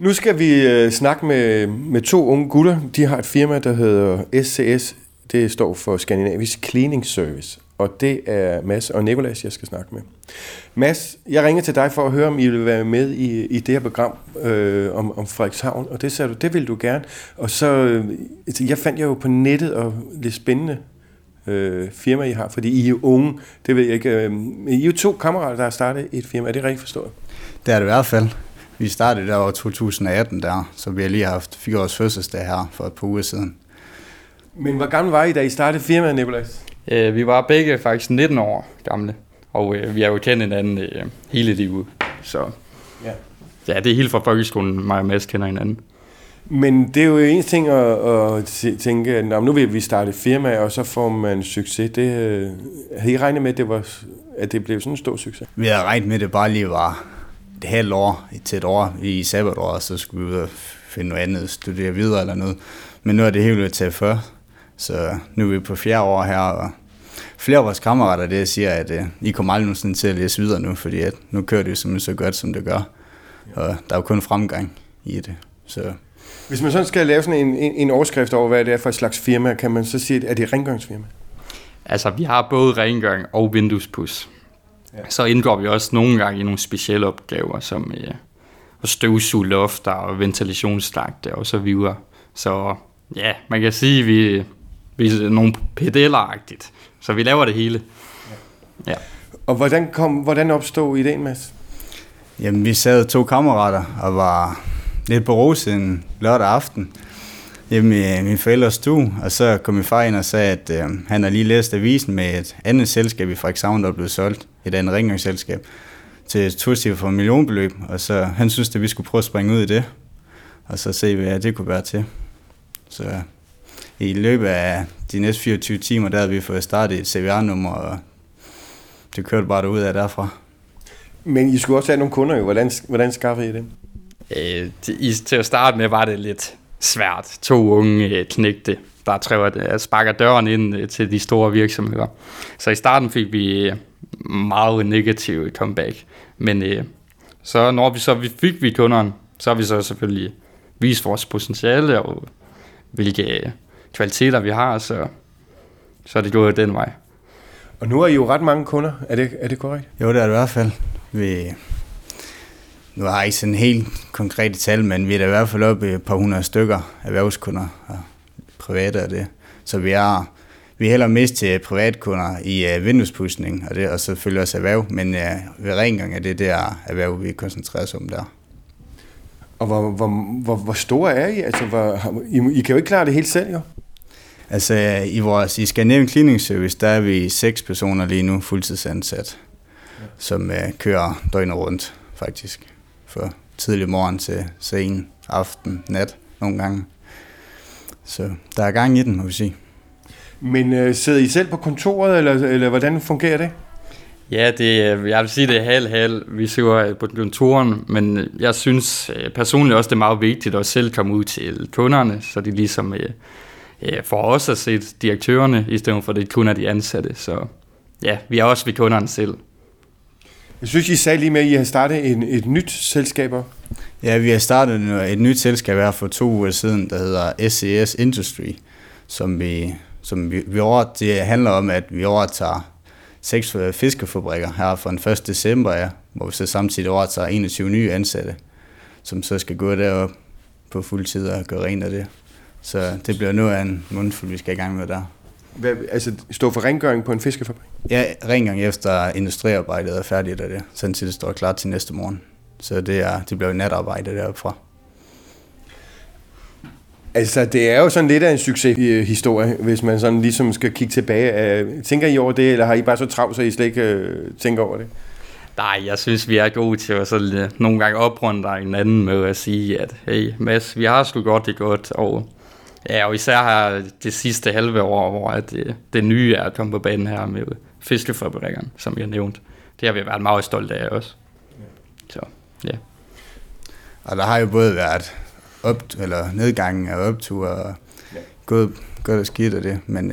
Nu skal vi snakke med to unge gutter. De har et firma, der hedder SCS. Det står for Skandinavisk Cleaning Service. Og det er Mads og Nicolas, jeg skal snakke med. Mads, jeg ringer til dig for at høre, om I vil være med i det her program om Frederikshavn. Og det sagde du, det vil du gerne. Og så, jeg fandt jo på nettet og lidt spændende firma, I har, fordi I er jo unge. Det ved jeg ikke. I er jo to kammerater, der har startet et firma. Er det rigtigt forstået? Det er det i hvert fald. Vi startede der over 2018 der, så vi har lige haft 4 års fødselsdag her for et par uger siden. Men hvor gammel var I, da I startede firmaet, Nicolas? Vi var begge faktisk 19 år gamle, og vi har jo kendt hinanden hele livet. Så ja, det er helt fra folkeskolen, mig og Mads kender hinanden. Men det er jo en ting at tænke, at nu vil vi starte et firma, og så får man succes. Havde I regnet med, at det blev sådan en stor succes? Vi havde regnet med, at det bare lige var et halvt år til et år i sabbatår, og så skulle vi ud og finde noget andet, studere videre eller noget. Men nu er det helt ved at tage før, så nu er vi på 4. år her, og flere af vores kammerater, det siger, at I kommer aldrig nogensinde til at læse videre nu, fordi at nu kører det jo simpelthen så godt, som det gør, og der er jo kun fremgang i det. Så. Hvis man sådan skal lave sådan en overskrift over, hvad det er for et slags firma, kan man så sige, at det er rengøringsfirma? Altså, vi har både rengøring og vinduespuds. Ja. Så indgår vi også nogle gange i nogle specielle opgaver, som at støvsuge lofter og ventilationslagte og så videre. Så ja, man kan sige, at vi er nogle pedeller-agtigt. Så vi laver det hele. Ja. Og hvordan opstod ideen, Mads? Jamen, vi sad 2 kammerater og var lidt på Rose en lørdag aften hjemme i min forældres stue, og så kom min far ind og sagde, at han har lige læst avisen med et andet selskab i Frederikshavn, der blev solgt, et andet rengøringsselskab, til et 2-cifret millionbeløb, og så han synes, at vi skulle prøve at springe ud i det, og så se, hvad det kunne være til. Så i løbet af de næste 24 timer, der havde vi fået startet et CVR-nummer, og det kørte bare derud af derfra. Men I skulle også have nogle kunder jo. Hvordan skaffede I dem? Til at starte med var det lidt svært. 2 unge knægte, der sparker døren ind til de store virksomheder. Så i starten fik vi meget negativ comeback. Men så når vi fik kunderne, så har vi så selvfølgelig vist vores potentiale og hvilke kvaliteter vi har, så er det gået den vej. Og nu er I jo ret mange kunder, er det korrekt? Jo, det er det i hvert fald. Nu har jeg ikke sådan en helt konkret tal, men vi er da i hvert fald oppe i et par 100 stykker erhvervskunder og private og det. Så vi hælder mest til privatkunder i vinduespudsning og selvfølgelig også erhverv, men ved rengøring er det der erhverv, vi koncentrerer os om der. Og hvor store er I? Altså, I kan jo ikke klare det helt selv, jo? Altså, i Scandinavisk Cleaning Service, der er vi 6 personer lige nu fuldtidsansat, som kører døgnet rundt, faktisk. For tidlig morgen til sen aften, nat, nogle gange. Så der er gang i den, må vi sige. Men sidder I selv på kontoret, eller hvordan fungerer det? Ja, jeg vil sige, det er halv. Vi sidder på kontoren, men jeg synes personligt også, det er meget vigtigt at selv komme ud til kunderne, så de ligesom får også at se direktørerne, i stedet for at det kun er de ansatte. Så ja, vi er også ved kunderne selv. Jeg synes, I sagde lige med, at I har startet et nyt selskab. Ja, vi har startet et nyt selskab her for 2 uger siden, der hedder SCS Industry, som vi det handler om, at vi overtager 6 fiskefabrikker her fra den 1. december, hvor vi så samtidig overtager 21 nye ansatte, som så skal gå derop på fuld tid og gøre rent af det. Så det bliver nu af en mundfuld, vi skal i gang med der. Altså stå for rengøring på en fiskefabrik? Ja, rengøring efter industriarbejdet er færdigt af det, sådan til det står klar til næste morgen. Så det bliver natarbejde deroppe fra. Altså, det er jo sådan lidt af en succeshistorie, hvis man sådan ligesom skal kigge tilbage. Tænker I over det, eller har I bare så travlt, så I slet ikke tænker over det? Nej, jeg synes, vi er gode til at så nogle gange oprunde hinanden med at sige, at hey Mads, vi har sgu godt det godt, og især her det sidste halve år, hvor det nye er kommet på banen her med fiskefabrikkerne, som jeg nævnt. Det har vi været meget stolte af også. Så, ja. Og der har jo både været nedgangen af optur og gået og skidt af det, men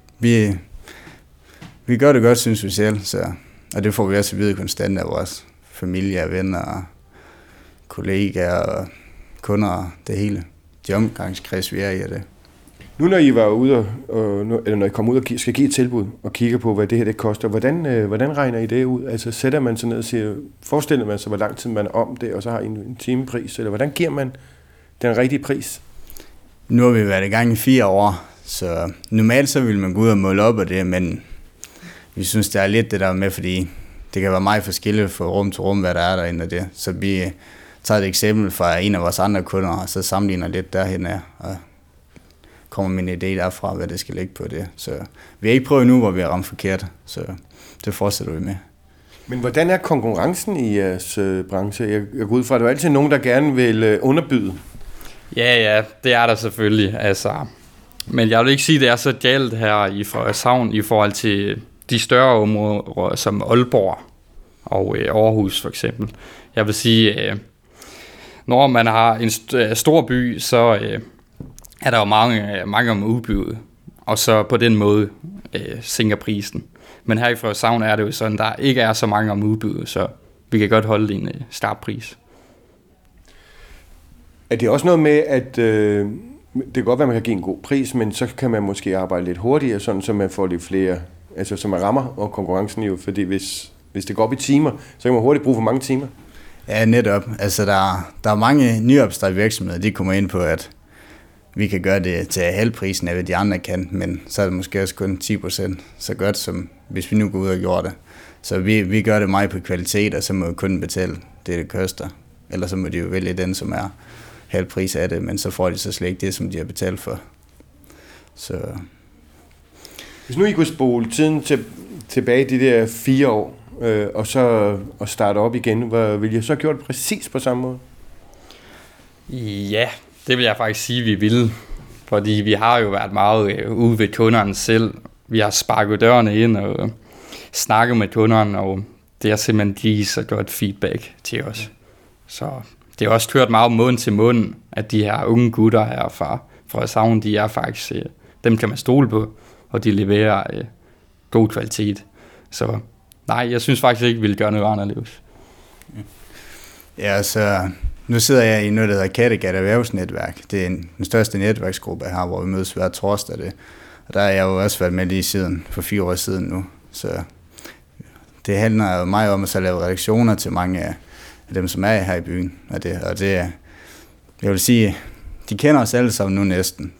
vi gør det godt, synes vi selv, og det får vi også at vide konstant af vores familie og venner og kollegaer og kunder og det hele. De omgangskreds, vi er i det. Nu når I var ude, eller når I kommer ud og skal give et tilbud og kigger på, hvad det her det koster, hvordan regner I det ud? Altså sætter man sig ned og siger, forestiller man sig, hvor lang tid man er om det, og så har I en timepris, eller hvordan giver man den rigtige pris? Nu har vi været i gang i 4 år, så normalt så vil man gå ud og måle op af det, men vi synes, der er lidt det der med, fordi det kan være meget forskelligt fra rum til rum, hvad der er derinde af det. Så vi tager et eksempel fra en af vores andre kunder, og så sammenligner lidt derhen af, og kommer med en idé derfra, hvad det skal ligge på det. Så vi har ikke prøvet nu, hvor vi har ramt forkert, så det fortsætter vi med. Men hvordan er konkurrencen i jeres branche? Jeg går ud fra, at der er altid nogen, der gerne vil underbyde. Ja, det er der selvfølgelig. Altså, men jeg vil ikke sige, at det er så galt her i Frederikshavn i forhold til de større områder som Aalborg og Aarhus for eksempel. Jeg vil sige, når man har en stor by, så er der jo mange om udbuddet, og så på den måde sænker prisen. Men her i Frederikshavn er det jo sådan, der ikke er så mange om udbuddet, så vi kan godt holde en startpris. Er det også noget med, at det kan godt være, at man kan give en god pris, men så kan man måske arbejde lidt hurtigere, sådan så man får lidt flere, altså så man rammer og konkurrencen jo, fordi hvis det går op i timer, så kan man hurtigt bruge for mange timer. Ja, netop. Altså der er mange nyopstartede virksomheder, de kommer ind på, at vi kan gøre det til halvprisen af, hvad de andre kan, men så er det måske også kun 10% så godt, som hvis vi nu går ud og gjorde det. Så vi gør det meget på kvalitet, og så må kunden betale det koster. Eller så må de jo vælge den, som er halvpris af det, men så får de så slet ikke det, som de har betalt for. Så hvis nu I kunne spole tiden tilbage de der 4 år, og så starte op igen, ville jeg så have gjort det præcis på samme måde? Ja, det vil jeg faktisk sige, vi ville. Fordi vi har jo været meget ude ved kunderne selv. Vi har sparket dørene ind og snakket med kunderne, og det er simpelthen givet så godt feedback til os. Så det er også hørt meget mund til mund, at de her unge gutter her fra Frederikshavn, de er faktisk, dem kan man stole på, og de leverer god kvalitet. Så nej, jeg synes faktisk ikke, vi vil gøre noget anderledes. Ja, så nu sidder jeg i noget, der hedder Kattegat Erhvervsnetværk. Det er den største netværksgruppe her, hvor vi mødes hver torsdag. Og der har jeg jo også været med lige siden, for 4 år siden nu. Så det handler jo meget om at så lave redaktioner til mange af dem, som er her i byen. Og det jeg vil sige, de kender os alle sammen nu næsten.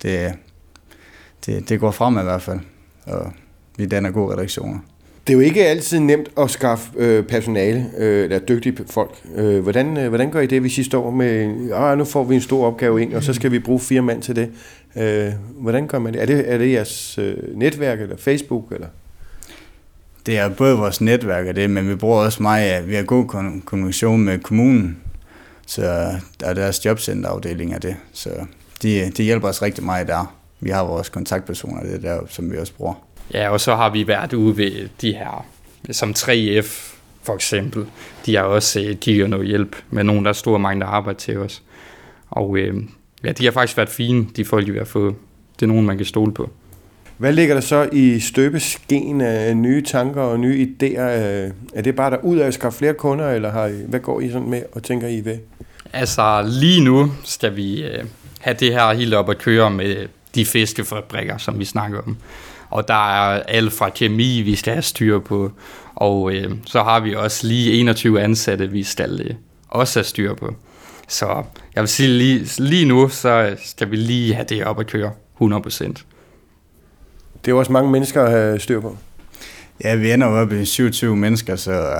Det går frem i hvert fald, og vi danner gode redaktioner. Det er jo ikke altid nemt at skaffe personale, eller dygtige folk. Hvordan gør I det, hvis I står med, nu får vi en stor opgave ind, og så skal vi bruge 4 mand til det? Hvordan gør man det? Er det jeres netværk, eller Facebook, eller? Det er både vores netværk og det, men vi bruger også meget, vi har god kommunikation med kommunen, så der er deres jobcenterafdeling af det, så de hjælper os rigtig meget der. Vi har vores kontaktpersoner, det der, som vi også bruger. Ja, og så har vi været ude ved de her, som 3F for eksempel. De har også givet noget hjælp med nogen, der er store mange, der arbejder til os. Og ja, de har faktisk været fine, de folk, vi har fået. Det er nogen, man kan stole på. Hvad ligger der så i støbeskeen af nye tanker og nye idéer? Er det bare der ud af at skaffe flere kunder, eller hvad går I sådan med og tænker I ved? Altså lige nu skal vi have det her helt op at køre med de fiskefabrikker, som vi snakker om. Og der er alt fra kemi, vi skal have styr på, og så har vi også lige 21 ansatte, vi skal også have styr på. Så jeg vil sige, lige nu, så skal vi lige have det op at køre 100%. Det er jo også mange mennesker at have styr på. Ja, vi ender jo op i 27 mennesker, så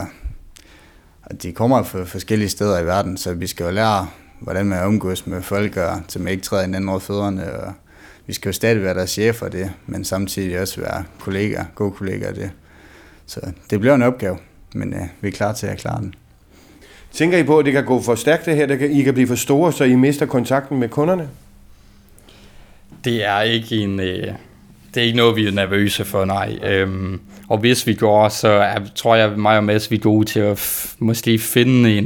de kommer fra forskellige steder i verden, så vi skal jo lære, hvordan man omgås med folk, og så man ikke træder hinanden over fødderne, og vi skal jo stadig være deres chef for det, men samtidig også være kollegaer, gode kollegaer det. Så det bliver en opgave, men vi er klar til at klare den. Tænker I på, at det kan gå for stærkt det her, I kan blive for store, så I mister kontakten med kunderne? Det er ikke noget, vi er nervøse for, nej. Og hvis vi går, så tror jeg mig og Mads, vi er gode til at måske finde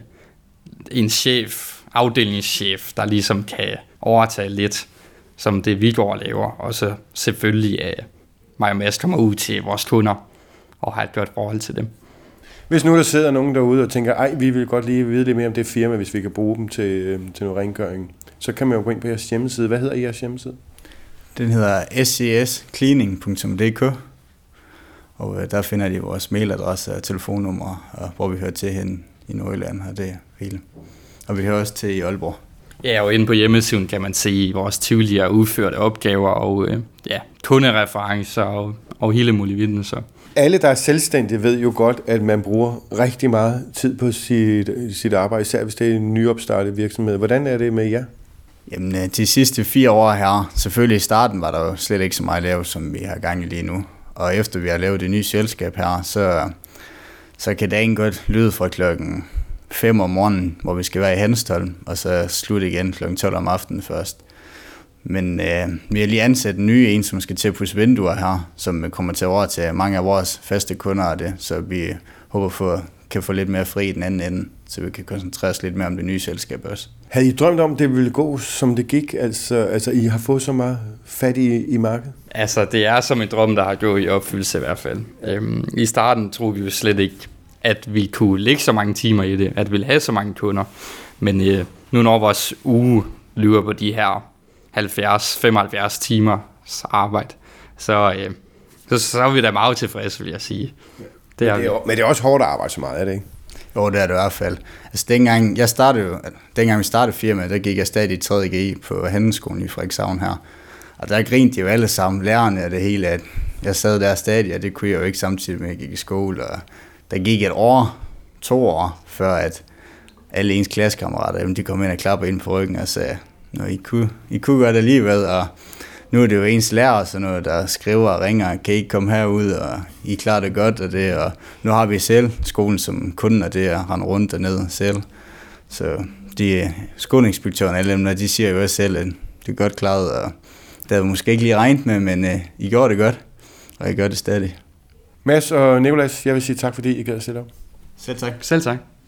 en chef, afdelingschef, der ligesom kan overtage lidt, som det vi går og laver. Og så selvfølgelig mig og Mads kommer ud til vores kunder og har et godt forhold til dem. Hvis nu der sidder nogen derude og tænker, ej, vi vil godt lige vide lidt mere om det firma, hvis vi kan bruge dem til noget rengøring, så kan man jo gå ind på jeres hjemmeside. Hvad hedder jeres hjemmeside? Den hedder scscleaning.dk, og der finder de vores mailadresse og telefonnummer, og hvor vi hører til hen i Nordjylland, og det hele. Og vi hører også til i Aalborg. Ja, og inde på hjemmesiden kan man se vores tidligere udførte opgaver og kundereferencer og hele muligheden. Så. Alle, der er selvstændige, ved jo godt, at man bruger rigtig meget tid på sit arbejde, især hvis det er en nyopstartet virksomhed. Hvordan er det med jer? Jamen, de sidste 4 år her, selvfølgelig i starten var der jo slet ikke så meget lavet, som vi har gang i lige nu. Og efter vi har lavet det nye selskab her, så kan dagen godt lyde fra klokken 5 om morgenen, hvor vi skal være i Hanstholm, og så slutte igen klokken 12 om aftenen først. Men vi har lige ansat en ny en, som skal til at pusse vinduer her, som kommer til at overtage mange af vores faste kunder af det, så vi håber kan få lidt mere fri i den anden ende, så vi kan koncentrere os lidt mere om det nye selskab også. Havde I drømt om, det ville gå, som det gik? Altså I har fået så meget fat i markedet? Altså, det er som en drøm, der har gået i opfyldelse i hvert fald. I starten troede vi jo slet ikke, at vi kunne lægge så mange timer i det, at vi ville have så mange kunder. Men nu når vores uge løber på de her 70-75 timers arbejde, så er vi da meget tilfredse, vil jeg sige. Men det er også hårdt at arbejde så meget, er det ikke? Jo, det er det i hvert fald. Altså, dengang vi startede firmaet, der gik jeg stadig i 3.G på handelsskolen i Frederikshavn her. Og der grinte de jo alle sammen, lærerne og det hele, at jeg sad der stadig, og det kunne jeg jo ikke samtidig med, at jeg gik i skole. Og der gik 1 år, 2 år, før at alle ens klassekammerater, de kom ind og klappede ind på ryggen og sagde, I kunne gøre det alligevel, og nu er det jo ens lærer og sådan noget, der skriver og ringer, kan I ikke komme herud, og I klarer det godt af det, og nu har vi selv skolen som kunden af det, at rende rundt dernede selv. Så de skoleinspektørerne, alle dem, de siger jo også selv, at det er godt klaret, og det havde måske ikke lige regnet med, men I gjorde det godt, og I gør det stadig. Mads og Nicolas, jeg vil sige tak, fordi I gad at sætte op. Selv tak. Selv tak.